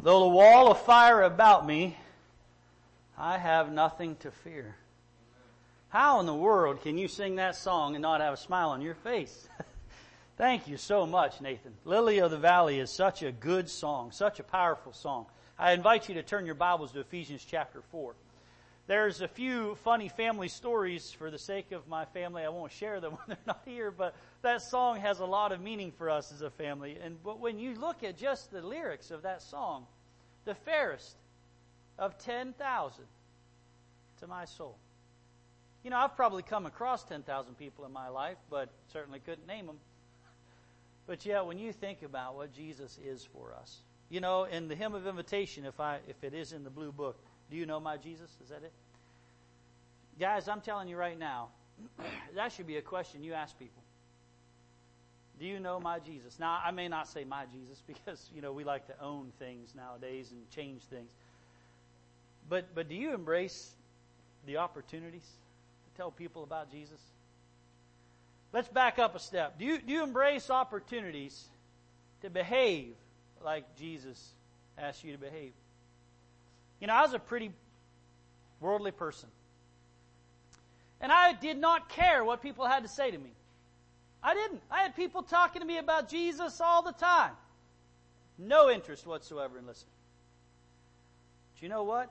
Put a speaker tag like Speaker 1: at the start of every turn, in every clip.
Speaker 1: Though the wall of fire about me, I have nothing to fear. How in the world can you sing that song and not have a smile on your face? Thank you so much, Nathan. Lily of the Valley is such a good song, such a powerful song. I invite you to turn your Bibles to Ephesians chapter 4. There's a few funny family stories for the sake of my family. I won't share them when they're not here, but that song has a lot of meaning for us as a family. But when you look at just the lyrics of that song, the fairest of 10,000 to my soul. You know, I've probably come across 10,000 people in my life, but certainly couldn't name them. But yet, when you think about what Jesus is for us, you know, in the hymn of invitation, if it is in the blue book, do you know my Jesus? Is that it? Guys, I'm telling you right now, that should be a question you ask people. Do you know my Jesus? Now, I may not say my Jesus because, you know, we like to own things nowadays and change things. But do you embrace the opportunities to tell people about Jesus? Let's back up a step. Do you embrace opportunities to behave like Jesus asked you to behave? You know, I was a pretty worldly person. And I did not care what people had to say to me. I didn't. I had people talking to me about Jesus all the time. No interest whatsoever in listening. But you know what?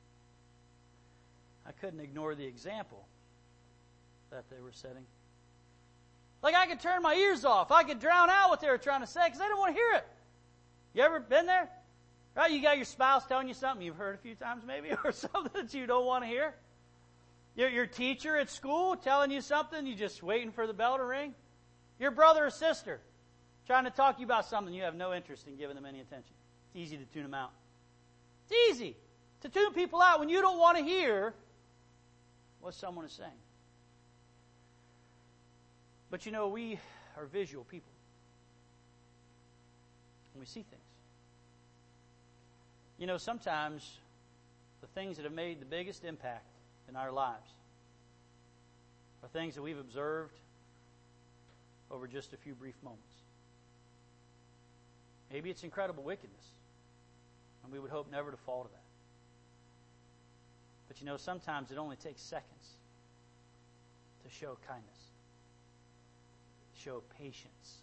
Speaker 1: I couldn't ignore the example that they were setting. Like I could turn my ears off. I could drown out what they were trying to say because I didn't want to hear it. You ever been there? Right? You got your spouse telling you something you've heard a few times maybe, or something that you don't want to hear. Your teacher at school telling you something, you're just waiting for the bell to ring. Your brother or sister trying to talk to you about something you have no interest in giving them any attention. It's easy to tune them out. It's easy to tune people out when you don't want to hear what someone is saying. But you know, we are visual people. And we see things. You know, sometimes the things that have made the biggest impact in our lives are things that we've observed over just a few brief moments. Maybe it's incredible wickedness, and we would hope never to fall to that. But you know, sometimes it only takes seconds to show kindness, to show patience,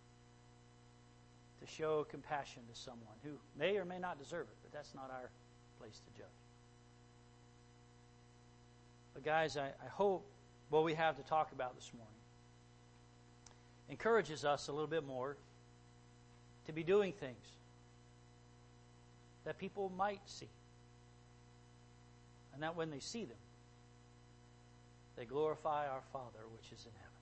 Speaker 1: to show compassion to someone who may or may not deserve it, but that's not our place to judge. But guys, I hope what we have to talk about this morning encourages us a little bit more to be doing things that people might see. And that when they see them, they glorify our Father which is in heaven.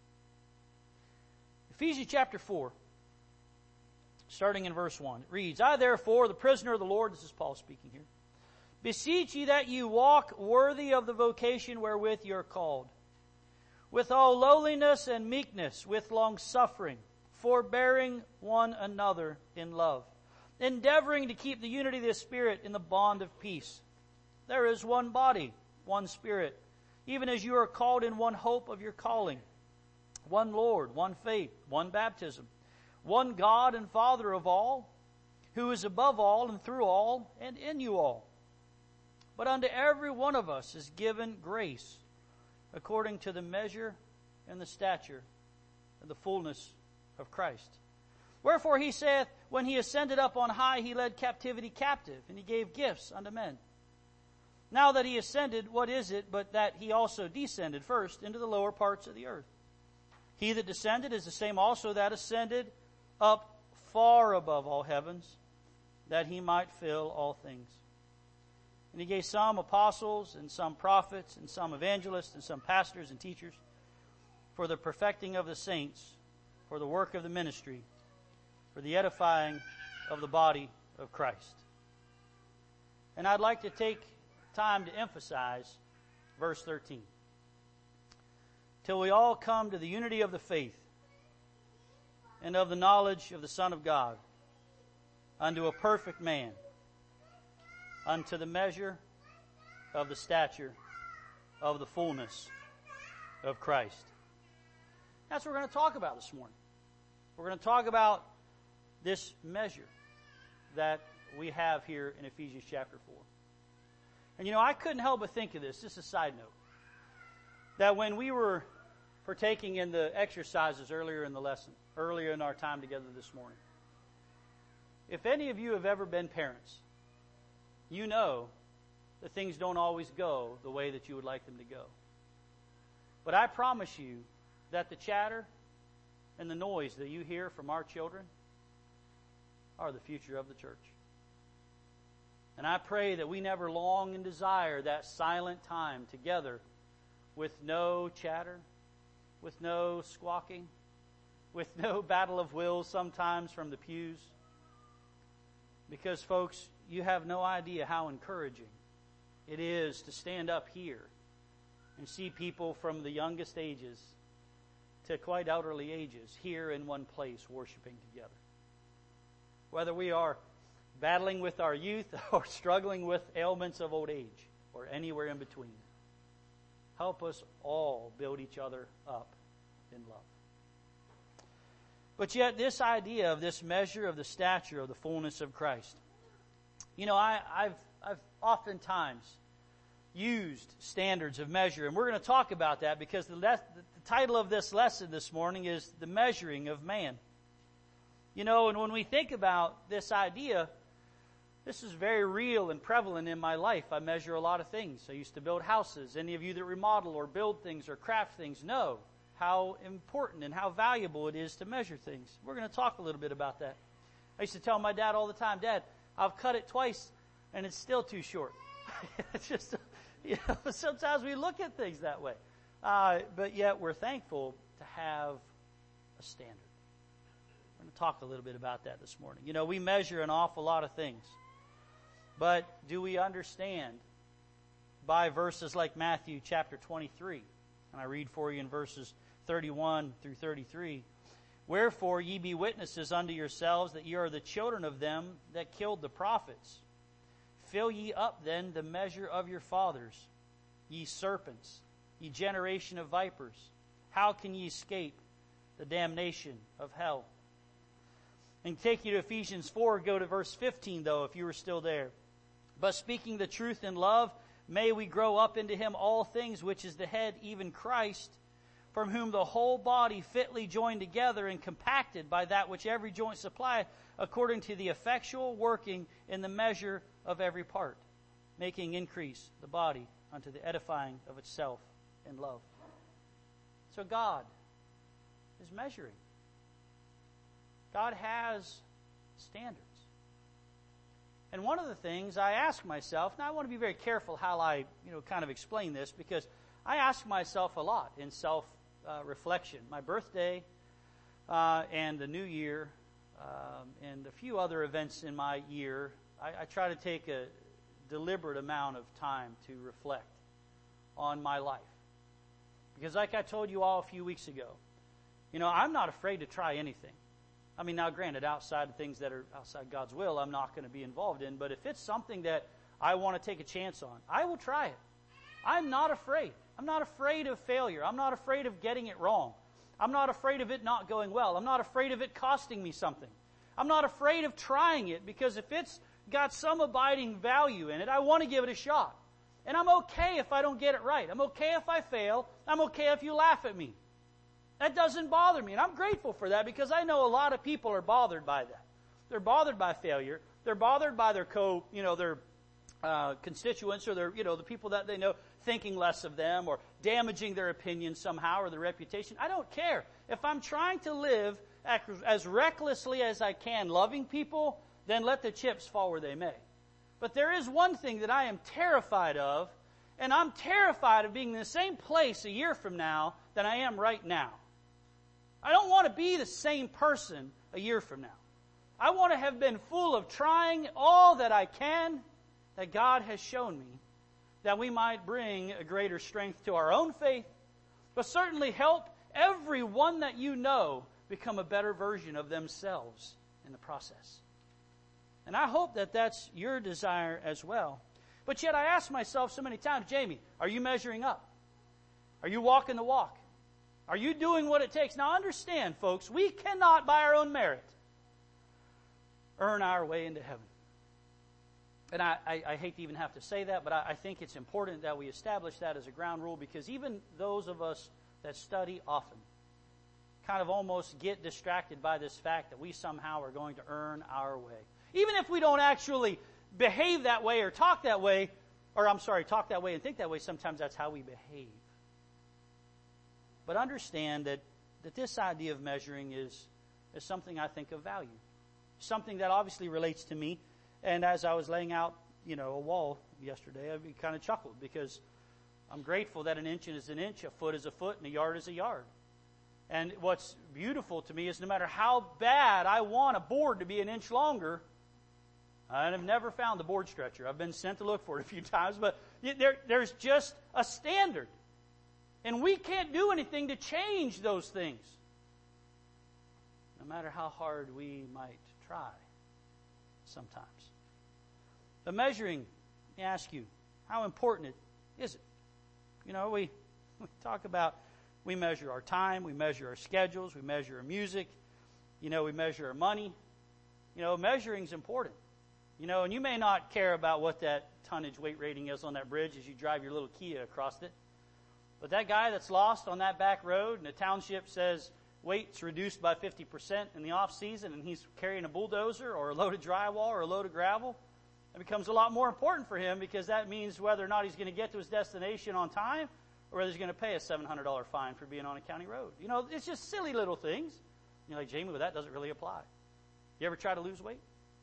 Speaker 1: Ephesians chapter 4, starting in verse 1, it reads, I therefore, the prisoner of the Lord, this is Paul speaking here, beseech ye that you walk worthy of the vocation wherewith you are called, with all lowliness and meekness, with longsuffering, forbearing one another in love, endeavoring to keep the unity of the Spirit in the bond of peace. There is one body, one Spirit, even as you are called in one hope of your calling, one Lord, one faith, one baptism, one God and Father of all, who is above all and through all and in you all. But unto every one of us is given grace according to the measure and the stature and the fullness of Christ. Wherefore he saith, when he ascended up on high, he led captivity captive, and he gave gifts unto men. Now that he ascended, what is it but that he also descended first into the lower parts of the earth? He that descended is the same also that ascended up far above all heavens, that he might fill all things. And he gave some apostles, and some prophets, and some evangelists, and some pastors and teachers, for the perfecting of the saints, for the work of the ministry, for the edifying of the body of Christ. And I'd like to take time to emphasize verse 13. Till we all come to the unity of the faith and of the knowledge of the Son of God, unto a perfect man, unto the measure of the stature of the fullness of Christ. That's what we're going to talk about this morning. We're going to talk about this measure that we have here in Ephesians chapter 4. And I couldn't help but think of this, just a side note, that when we were partaking in the exercises earlier in the lesson, earlier in our time together this morning, if any of you have ever been parents, you know that things don't always go the way that you would like them to go. But I promise you that the chatter and the noise that you hear from our children are the future of the church. And I pray that we never long and desire that silent time together with no chatter, with no squawking, with no battle of wills sometimes from the pews. Because, folks, you have no idea how encouraging it is to stand up here and see people from the youngest ages to quite elderly ages here in one place worshiping together. Whether we are battling with our youth or struggling with ailments of old age or anywhere in between, help us all build each other up in love. But yet this idea of this measure of the stature of the fullness of Christ, I've oftentimes used standards of measure, and we're going to talk about that because the title of this lesson this morning is The Measuring of Man. And when we think about this idea, this is very real and prevalent in my life. I measure a lot of things. I used to build houses. Any of you that remodel or build things or craft things know how important and how valuable it is to measure things. We're going to talk a little bit about that. I used to tell my dad all the time, Dad, I've cut it twice and it's still too short. It's just, sometimes we look at things that way. But yet we're thankful to have a standard. We're going to talk a little bit about that this morning. We measure an awful lot of things. But do we understand by verses like Matthew chapter 23? And I read for you in verses 31 through 33. Wherefore ye be witnesses unto yourselves that ye are the children of them that killed the prophets. Fill ye up then the measure of your fathers, ye serpents, ye generation of vipers. How can ye escape the damnation of hell? And take you to Ephesians 4, go to verse 15 though, if you were still there. But speaking the truth in love, may we grow up into him all things, which is the head, even Christ, from whom the whole body fitly joined together and compacted by that which every joint supplieth, according to the effectual working in the measure of every part, making increase the body unto the edifying of itself in love. So God is measuring. God has standards. And one of the things I ask myself, and I want to be very careful how I, kind of explain this, because I ask myself a lot in self-reflection. My birthday and the new year and a few other events in my year, I try to take a deliberate amount of time to reflect on my life. Because like I told you all a few weeks ago, I'm not afraid to try anything. I mean, now granted, outside of things that are outside God's will, I'm not going to be involved in. But if it's something that I want to take a chance on, I will try it. I'm not afraid. I'm not afraid of failure. I'm not afraid of getting it wrong. I'm not afraid of it not going well. I'm not afraid of it costing me something. I'm not afraid of trying it, because if it's got some abiding value in it, I want to give it a shot. And I'm okay if I don't get it right. I'm okay if I fail. I'm okay if you laugh at me. That doesn't bother me, and I'm grateful for that, because I know a lot of people are bothered by that. They're bothered by failure. They're bothered by their constituents, or their, the people that they know thinking less of them or damaging their opinion somehow or their reputation. I don't care. If I'm trying to live as recklessly as I can, loving people, then let the chips fall where they may. But there is one thing that I am terrified of, and I'm terrified of being in the same place a year from now than I am right now. I don't want to be the same person a year from now. I want to have been full of trying all that I can, that God has shown me, that we might bring a greater strength to our own faith, but certainly help everyone that you know become a better version of themselves in the process. And I hope that that's your desire as well. But yet I ask myself so many times, Jamie, are you measuring up? Are you walking the walk? Are you doing what it takes? Now understand, folks, we cannot by our own merit earn our way into heaven. And I hate to even have to say that, but I think it's important that we establish that as a ground rule, because even those of us that study often kind of almost get distracted by this fact that we somehow are going to earn our way. Even if we don't actually behave that way or talk that way, talk that way and think that way, sometimes that's how we behave. But understand that this idea of measuring is something I think of value. Something that obviously relates to me. And as I was laying out, a wall yesterday, I kind of chuckled, because I'm grateful that an inch is an inch, a foot is a foot, and a yard is a yard. And what's beautiful to me is no matter how bad I want a board to be an inch longer, I have never found the board stretcher. I've been sent to look for it a few times, but there's just a standard. And we can't do anything to change those things, no matter how hard we might try sometimes. But measuring, let me ask you, how important is it? We talk about, we measure our time, we measure our schedules, we measure our music, we measure our money. Measuring's important. And you may not care about what that tonnage weight rating is on that bridge as you drive your little Kia across it. But that guy that's lost on that back road and the township says weight's reduced by 50% in the off season, and he's carrying a bulldozer or a load of drywall or a load of gravel, it becomes a lot more important for him, because that means whether or not he's going to get to his destination on time, or whether he's going to pay a $700 fine for being on a county road. It's just silly little things. You're like, Jamie, well, that doesn't really apply. You ever try to lose weight?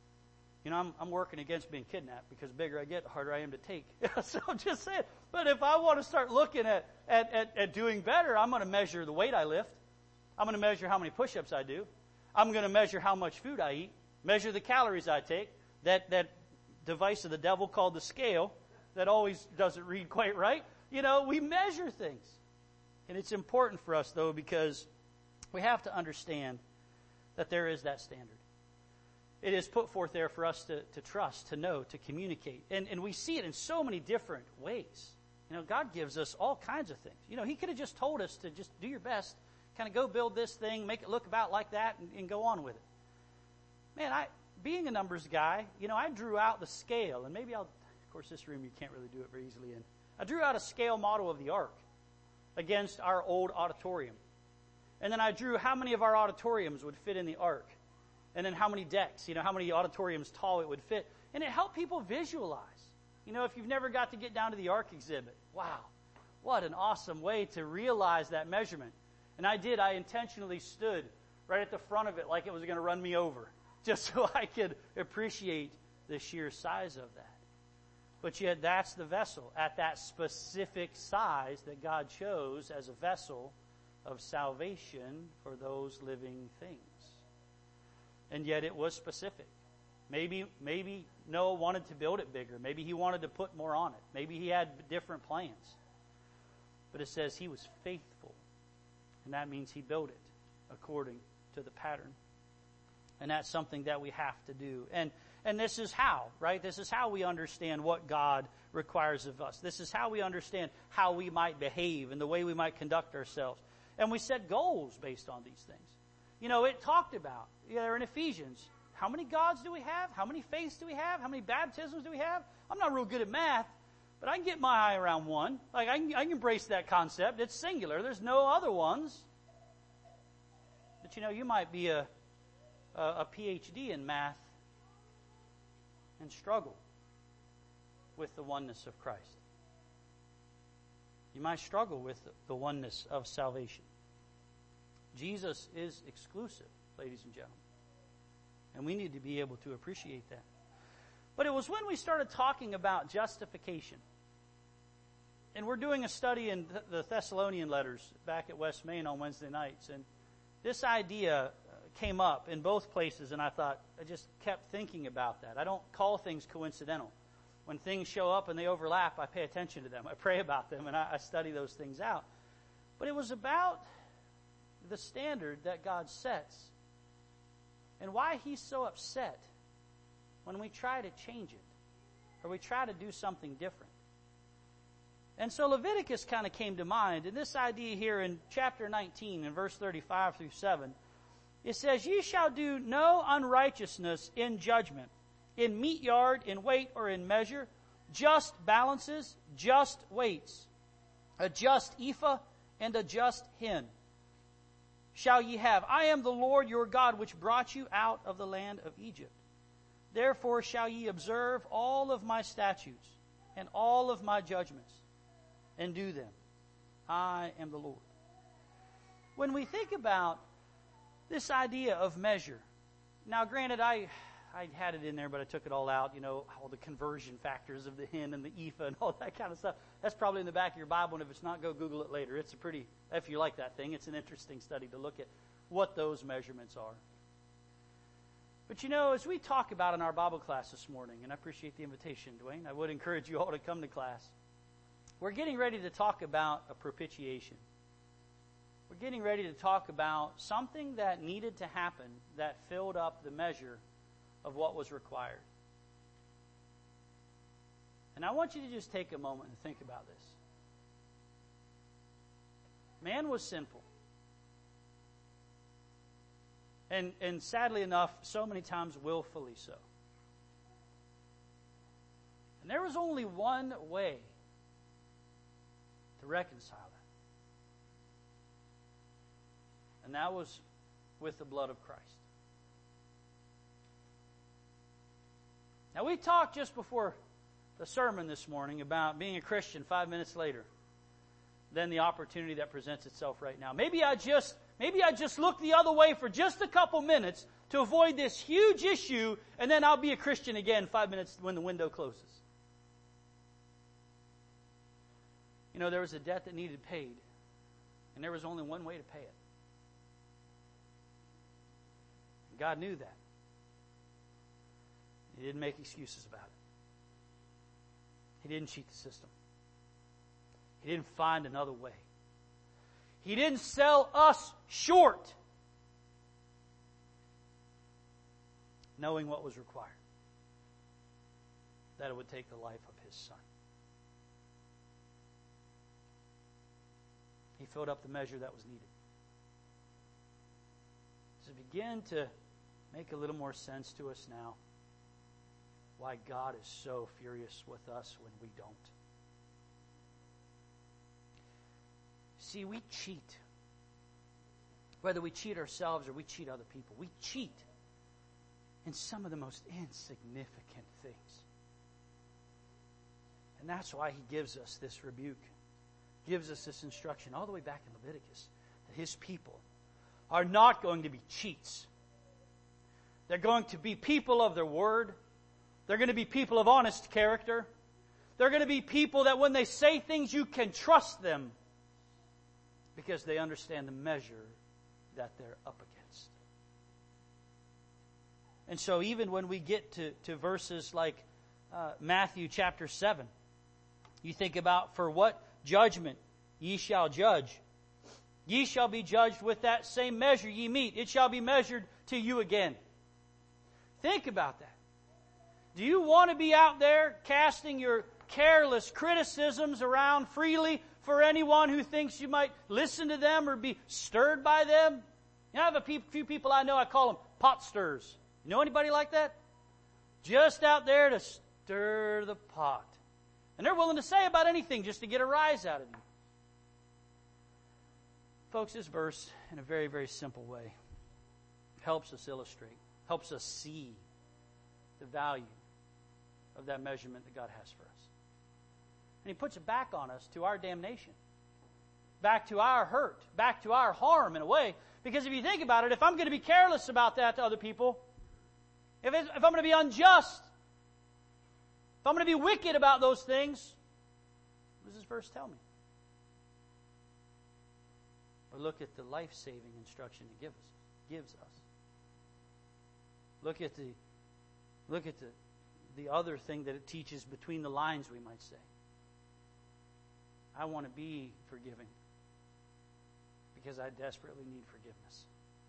Speaker 1: I'm working against being kidnapped, because the bigger I get, the harder I am to take. So I'm just saying. But if I want to start looking at doing better, I'm going to measure the weight I lift. I'm going to measure how many push-ups I do. I'm going to measure how much food I eat, measure the calories I take. That device of the devil called the scale that always doesn't read quite right. We measure things. And it's important for us, though, because we have to understand that there is that standard. It is put forth there for us to trust, to know, to communicate. And we see it in so many different ways. God gives us all kinds of things. He could have just told us to just do your best, kind of go build this thing, make it look about like that, and go on with it. Man, being a numbers guy, I drew out the scale, and maybe of course this room you can't really do it very easily in. I drew out a scale model of the ark against our old auditorium. And then I drew how many of our auditoriums would fit in the ark. And then how many decks, how many auditoriums tall it would fit. And it helped people visualize. If you've never got to get down to the ark exhibit, wow, what an awesome way to realize that measurement. And I intentionally stood right at the front of it like it was going to run me over, just so I could appreciate the sheer size of that. But yet that's the vessel at that specific size that God chose as a vessel of salvation for those living things. And yet it was specific. Maybe Noah wanted to build it bigger. Maybe he wanted to put more on it. Maybe he had different plans. But it says he was faithful. And that means he built it according to the pattern. And that's something that we have to do. And this is how, right? This is how we understand what God requires of us. This is how we understand how we might behave and the way we might conduct ourselves. And we set goals based on these things. It talked about, in Ephesians, how many gods do we have? How many faiths do we have? How many baptisms do we have? I'm not real good at math, but I can get my eye around one. Like, I can embrace that concept. It's singular. There's no other ones. But, you might be a PhD in math and struggle with the oneness of Christ. You might struggle with the oneness of salvation. Jesus is exclusive, ladies and gentlemen. And we need to be able to appreciate that. But it was when we started talking about justification. And we're doing a study in the Thessalonian letters back at West Main on Wednesday nights. And this idea came up in both places, and I just kept thinking about that. I don't call things coincidental. When things show up and they overlap, I pay attention to them. I pray about them, and I study those things out. But it was about the standard that God sets and why he's so upset when we try to change it or we try to do something different. And so Leviticus kind of came to mind, and this idea here in chapter 19 in verse 35 through 7, it says, "Ye shall do no unrighteousness in judgment, in meat yard, in weight, or in measure, just balances, just weights, a just ephah, and a just hin shall ye have. I am the Lord your God, which brought you out of the land of Egypt. Therefore shall ye observe all of my statutes and all of my judgments, and do them. I am the Lord. When we think about this idea of measure, now granted, I had it in there, but I took it all out, all the conversion factors of the hin and the ephah and all that kind of stuff. That's probably in the back of your Bible, and if it's not, go Google it later. It's if you like that thing, it's an interesting study to look at what those measurements are. But as we talk about in our Bible class this morning, and I appreciate the invitation, Dwayne, I would encourage you all to come to class. We're getting ready to talk about a propitiation. We're getting ready to talk about something that needed to happen that filled up the measure of what was required. And I want you to just take a moment and think about this. Man was sinful. And sadly enough, so many times willfully so. And there was only one way to reconcile that. And that was with the blood of Christ. Now, we talked just before the sermon this morning about being a Christian 5 minutes later than the opportunity that presents itself right now. Maybe I just look the other way for just a couple minutes to avoid this huge issue, and then I'll be a Christian again 5 minutes when the window closes. There was a debt that needed paid, and there was only one way to pay it. God knew that. He didn't make excuses about it. He didn't cheat the system. He didn't find another way. He didn't sell us short, knowing what was required, that it would take the life of His Son. He filled up the measure that was needed. Does it begin to make a little more sense to us now why God is so furious with us when we don't? See, we cheat. Whether we cheat ourselves or we cheat other people, we cheat in some of the most insignificant things. And that's why He gives us this rebuke, gives us this instruction all the way back in Leviticus, that His people are not going to be cheats. They're going to be people of their word. They're going to be people of honest character. They're going to be people that when they say things, you can trust them because they understand the measure that they're up against. And so even when we get to verses like Matthew chapter 7, you think about, for what judgment ye shall judge, ye shall be judged with that same measure ye meet. It shall be measured to you again. Think about that. Do you want to be out there casting your careless criticisms around freely for anyone who thinks you might listen to them or be stirred by them? I have a few people I know, I call them pot stirrers. You know anybody like that? Just out there to stir the pot. And they're willing to say about anything just to get a rise out of you. Folks, this verse, in a very, very simple way, helps us illustrate, helps us see the value of that measurement that God has for us. And He puts it back on us to our damnation, back to our hurt, back to our harm in a way. Because if you think about it, if I'm going to be careless about that to other people, if I'm going to be unjust, if I'm going to be wicked about those things, what does this verse tell me? Or look at the life-saving instruction it gives us. Look at the other thing that it teaches between the lines, we might say. I want to be forgiving because I desperately need forgiveness.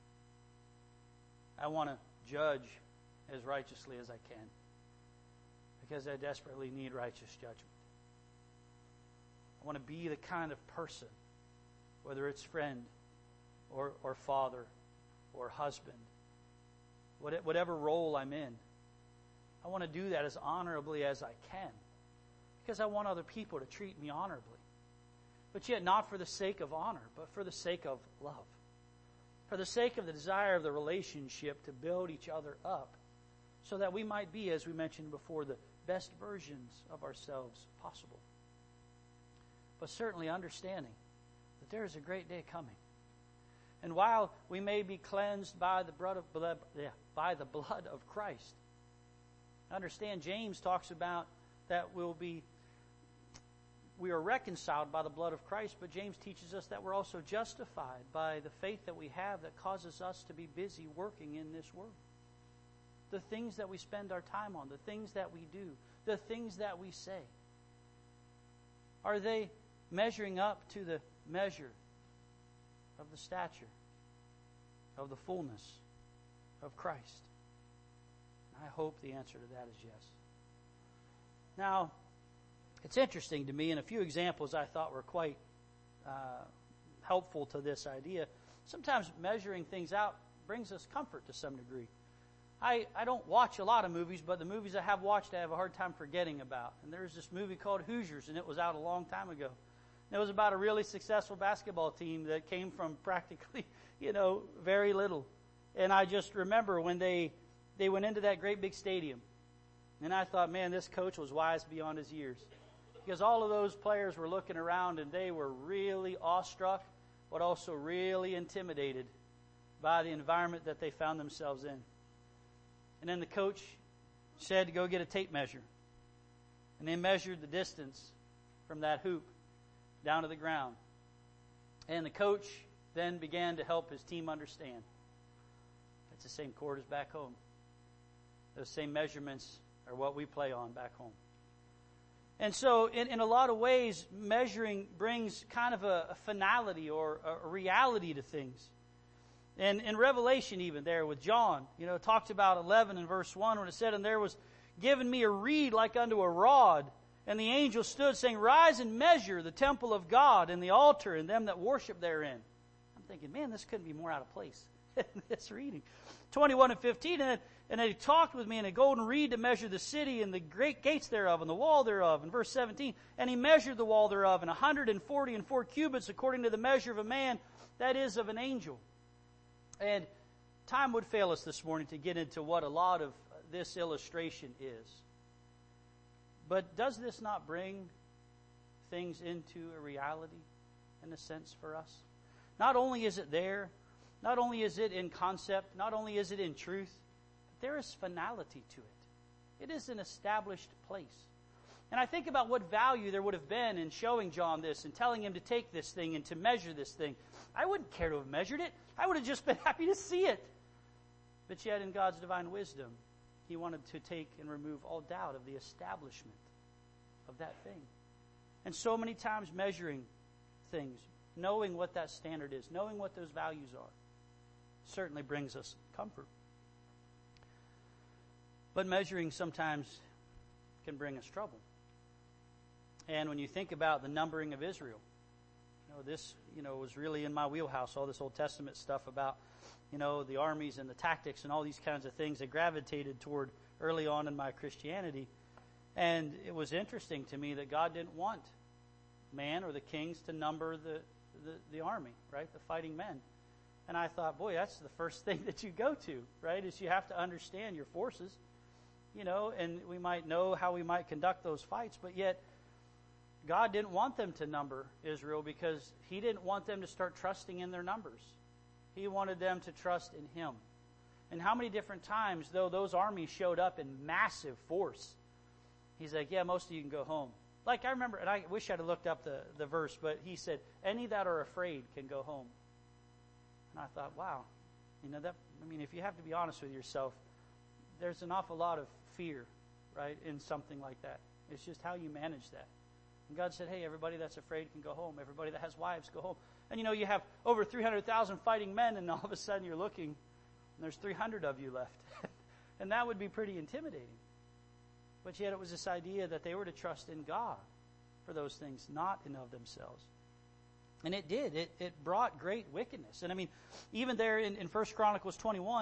Speaker 1: I want to judge as righteously as I can because I desperately need righteous judgment. I want to be the kind of person, whether it's friend or father or husband, whatever role I'm in, I want to do that as honorably as I can, because I want other people to treat me honorably. But yet not for the sake of honor, but for the sake of love. For the sake of the desire of the relationship to build each other up, so that we might be, as we mentioned before, the best versions of ourselves possible. But certainly understanding that there is a great day coming. And while we may be cleansed by the blood of Christ, understand James talks about that we are reconciled by the blood of Christ, but James teaches us that we're also justified by the faith that we have that causes us to be busy working in this world. The things that we spend our time on, the things that we do, the things that we say, are they measuring up to the measure of the stature of the fullness of Christ? I hope the answer to that is yes. Now, it's interesting to me, and a few examples I thought were quite helpful to this idea. Sometimes measuring things out brings us comfort to some degree. I don't watch a lot of movies, but the movies I have watched I have a hard time forgetting about. And there's this movie called Hoosiers, and it was out a long time ago. And it was about a really successful basketball team that came from practically, very little. And I just remember when they went into that great big stadium, and I thought, man, this coach was wise beyond his years. Because all of those players were looking around, and they were really awestruck, but also really intimidated by the environment that they found themselves in. And then the coach said to go get a tape measure. And they measured the distance from that hoop down to the ground. And the coach then began to help his team understand. It's the same court as back home. Those same measurements are what we play on back home. And so in a lot of ways, measuring brings kind of a finality or a reality to things. And in Revelation even there with John, it talks about 11 in verse 1 when it said, "And there was given me a reed like unto a rod, and the angel stood saying, Rise and measure the temple of God and the altar and them that worship therein." I'm thinking, man, this couldn't be more out of place in this reading. 21 and 15, and they talked with me in a golden reed to measure the city and the great gates thereof and the wall thereof. In verse 17, and he measured the wall thereof in 144 cubits according to the measure of a man, that is of an angel. And time would fail us this morning to get into what a lot of this illustration is. But does this not bring things into a reality, in a sense, for us? Not only is it there, not only is it in concept, not only is it in truth, but there is finality to it. It is an established place. And I think about what value there would have been in showing John this and telling him to take this thing and to measure this thing. I wouldn't care to have measured it. I would have just been happy to see it. But yet in God's divine wisdom, he wanted to take and remove all doubt of the establishment of that thing. And so many times measuring things, knowing what that standard is, knowing what those values are, certainly brings us comfort. But measuring sometimes can bring us trouble. And when you think about the numbering of Israel, this was really in my wheelhouse, all this Old Testament stuff about the armies and the tactics and all these kinds of things I gravitated toward early on in my Christianity. And it was interesting to me that God didn't want man or the kings to number the army, right? The fighting men. And I thought, boy, that's the first thing that you go to, right? Is you have to understand your forces, and we might know how we might conduct those fights, but yet God didn't want them to number Israel because he didn't want them to start trusting in their numbers. He wanted them to trust in him. And how many different times, though those armies showed up in massive force, he's like, yeah, most of you can go home. Like I remember, and I wish I'd have looked up the verse, but he said, any that are afraid can go home. And I thought, wow, if you have to be honest with yourself, there's an awful lot of fear, right, in something like that. It's just how you manage that. And God said, hey, everybody that's afraid can go home. Everybody that has wives, go home. And you have over 300,000 fighting men, and all of a sudden you're looking, and there's 300 of you left. And that would be pretty intimidating. But yet it was this idea that they were to trust in God for those things, not in of themselves. And it did. It brought great wickedness. And even there in 1 Chronicles 21,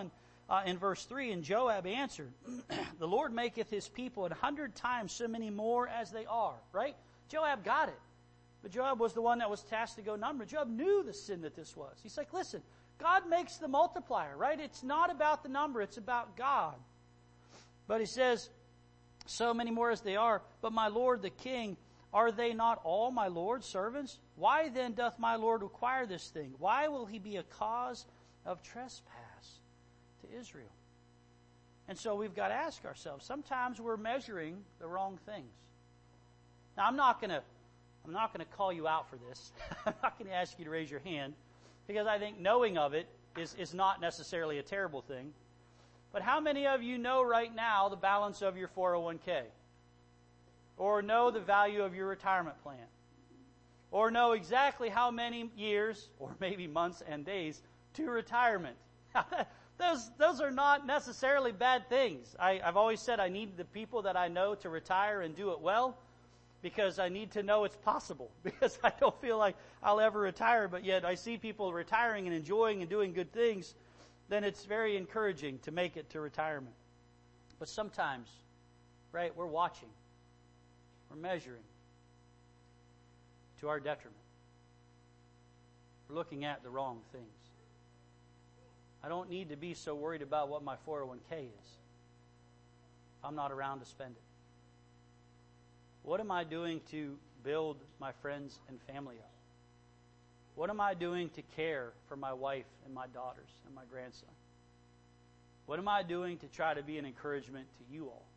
Speaker 1: in verse 3, and Joab answered, the Lord maketh his people 100 times so many more as they are. Right? Joab got it. But Joab was the one that was tasked to go number. Joab knew the sin that this was. He's like, listen, God makes the multiplier, right? It's not about the number, it's about God. But he says, so many more as they are, but my lord the king, are they not all my lord's servants? Why then doth my lord require this thing? Why will he be a cause of trespass to Israel? And so we've got to ask ourselves, sometimes we're measuring the wrong things. Now I'm not going to call you out for this. I'm not going to ask you to raise your hand, because I think knowing of it is not necessarily a terrible thing. But how many of you know right now the balance of your 401k? Or know the value of your retirement plan? Or know exactly how many years, or maybe months and days, to retirement? Those are not necessarily bad things. I've always said I need the people that I know to retire and do it well, because I need to know it's possible, because I don't feel like I'll ever retire, but yet I see people retiring and enjoying and doing good things, then it's very encouraging to make it to retirement. But sometimes, right, we're watching, we're measuring to our detriment. We're looking at the wrong things. I don't need to be so worried about what my 401k is if I'm not around to spend it. What am I doing to build my friends and family up? What am I doing to care for my wife and my daughters and my grandson? What am I doing to try to be an encouragement to you all?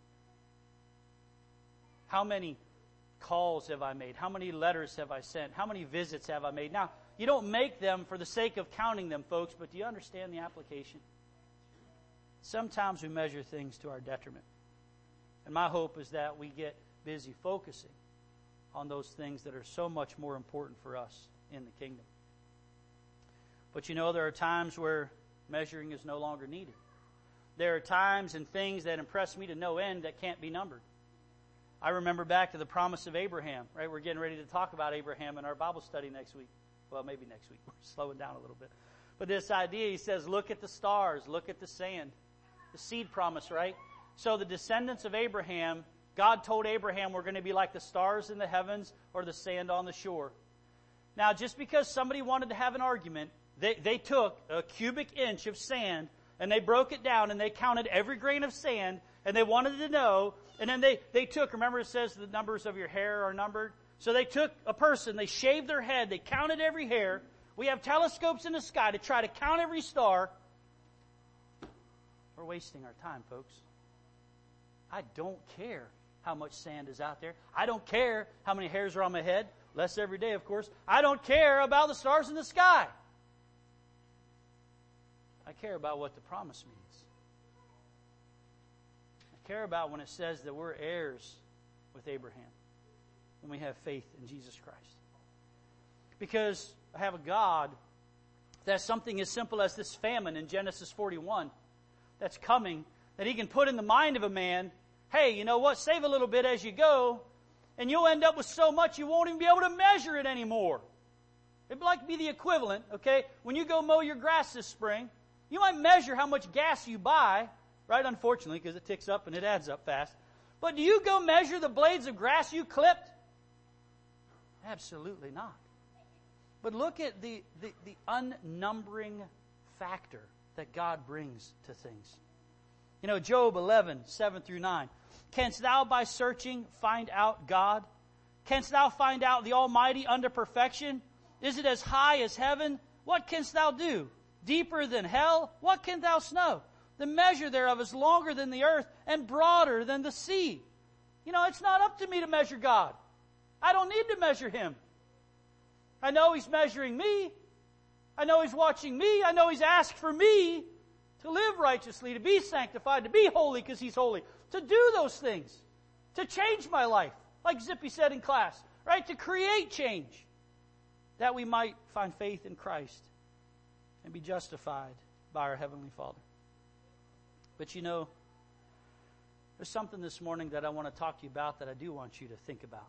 Speaker 1: How many calls have I made? How many letters have I sent? How many visits have I made? Now, you don't make them for the sake of counting them, folks, but do you understand the application? Sometimes we measure things to our detriment. And my hope is that we get busy focusing on those things that are so much more important for us in the kingdom. But you know, there are times where measuring is no longer needed. There are times and things that impress me to no end that can't be numbered. I remember back to the promise of Abraham, right? We're getting ready to talk about Abraham in our Bible study next week. Well, maybe next week. We're slowing down a little bit. But this idea, he says, look at the stars, look at the sand. The seed promise, right? So the descendants of Abraham, God told Abraham we're going to be like the stars in the heavens or the sand on the shore. Now, just because somebody wanted to have an argument, they took a cubic inch of sand and they broke it down and they counted every grain of sand and they wanted to know. And then they took, remember it says the numbers of your hair are numbered? So they took a person, they shaved their head, they counted every hair. We have telescopes in the sky to try to count every star. We're wasting our time, folks. I don't care how much sand is out there. I don't care how many hairs are on my head. Less every day, of course. I don't care about the stars in the sky. I care about what the promise means. I care about when it says that we're heirs with Abraham when we have faith in Jesus Christ. Because I have a God that's something as simple as this famine in Genesis 41 that's coming, that He can put in the mind of a man, hey, you know what, save a little bit as you go, and you'll end up with so much you won't even be able to measure it anymore. It'd like to be the equivalent, okay? When you go mow your grass this spring, you might measure how much gas you buy, right? Unfortunately, because it ticks up and it adds up fast. But do you go measure the blades of grass you clipped? Absolutely not. But look at the unnumbering factor that God brings to things. You know, Job 11, 7 through 9. Canst thou by searching find out God? Canst thou find out the Almighty unto perfection? Is it as high as heaven? What canst thou do? Deeper than hell? What canst thou know? The measure thereof is longer than the earth and broader than the sea. You know, it's not up to me to measure God. I don't need to measure Him. I know He's measuring me. I know He's watching me. I know He's asked for me to live righteously, to be sanctified, to be holy because He's holy, to do those things, to change my life, like Zippy said in class, right? To create change, that we might find faith in Christ and be justified by our Heavenly Father. But you know, there's something this morning that I want to talk to you about that I do want you to think about.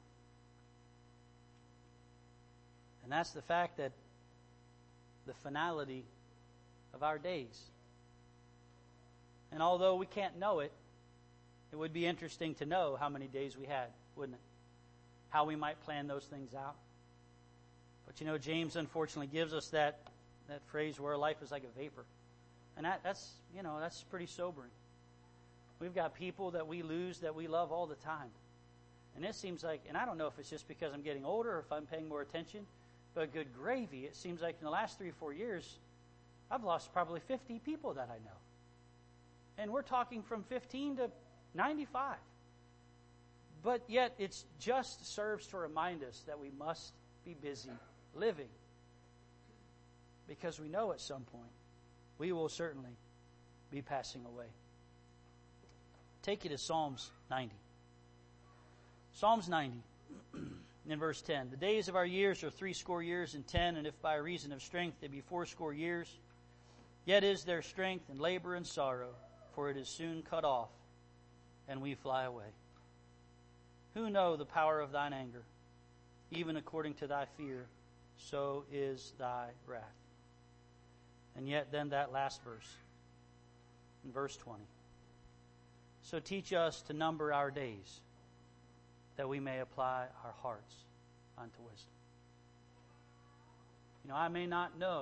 Speaker 1: And that's the fact that the finality of our days. And although we can't know it, it would be interesting to know how many days we had, wouldn't it? How we might plan those things out. But you know, James unfortunately gives us that phrase where life is like a vapor. And that's pretty sobering. We've got people that we lose that we love all the time. And it seems like, and I don't know if it's just because I'm getting older or if I'm paying more attention, but good gravy, it seems like in the last 3 or 4 years, I've lost probably 50 people that I know. And we're talking from 15 to 95. But yet it just serves to remind us that we must be busy living. Because we know at some point we will certainly be passing away. Take you to Psalms 90. Psalms 90, in verse 10. The days of our years are 80 years and 10, and if by reason of strength they be 80 years, yet is their strength and labor and sorrow, for it is soon cut off, and we fly away. Who know the power of thine anger? Even according to thy fear, so is thy wrath. And yet then that last verse, in verse 20. So teach us to number our days, that we may apply our hearts unto wisdom. You know, I may not know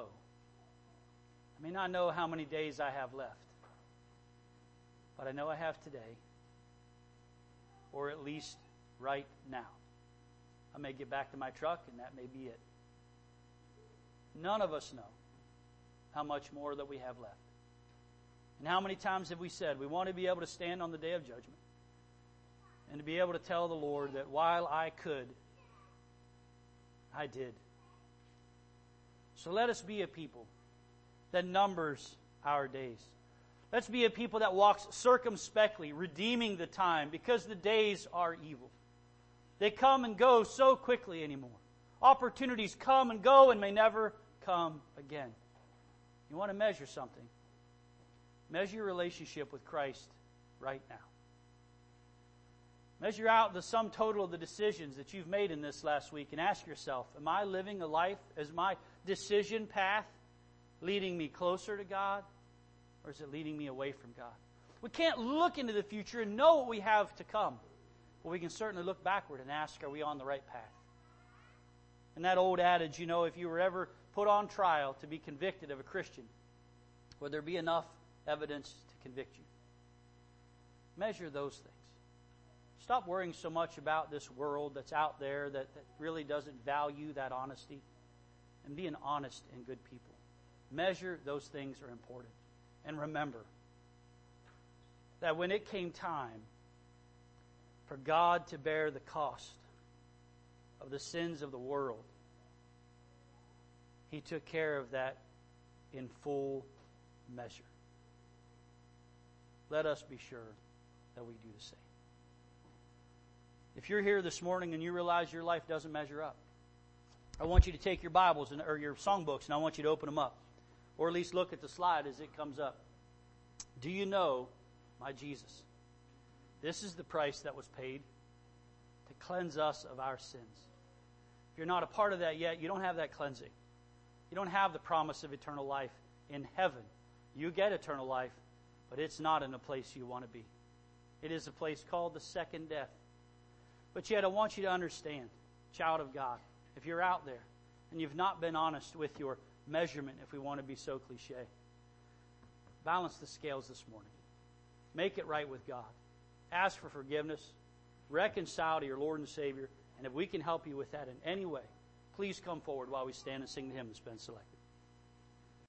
Speaker 1: how many days I have left, but I know I have today, or at least right now. I may get back to my truck, and that may be it. None of us know how much more that we have left. And how many times have we said we want to be able to stand on the day of judgment and to be able to tell the Lord that while I could, I did. So let us be a people that numbers our days. Let's be a people that walks circumspectly, redeeming the time, because the days are evil. They come and go so quickly anymore. Opportunities come and go and may never come again. You want to measure something? Measure your relationship with Christ right now. Measure out the sum total of the decisions that you've made in this last week and ask yourself, am I living a life, is my decision path leading me closer to God, or is it leading me away from God? We can't look into the future and know what we have to come, but we can certainly look backward and ask, are we on the right path? And that old adage, if you were ever put on trial to be convicted of a Christian, would there be enough evidence to convict you? Measure those things. Stop worrying so much about this world that's out there that really doesn't value that honesty, and be an honest and good people. Measure those things are important. And remember that when it came time for God to bear the cost of the sins of the world, He took care of that in full measure. Let us be sure that we do the same. If you're here this morning and you realize your life doesn't measure up, I want you to take your Bibles or your songbooks, and I want you to open them up, or at least look at the slide as it comes up. Do you know my Jesus? This is the price that was paid to cleanse us of our sins. If you're not a part of that yet, you don't have that cleansing. You don't have the promise of eternal life in heaven. You get eternal life, but it's not in a place you want to be. It is a place called the second death. But yet I want you to understand, child of God, if you're out there and you've not been honest with your measurement, if we want to be so cliche, balance the scales this morning. Make it right with God. Ask for forgiveness. Reconcile to your Lord and Savior. And if we can help you with that in any way, please come forward while we stand and sing the hymn that's been selected.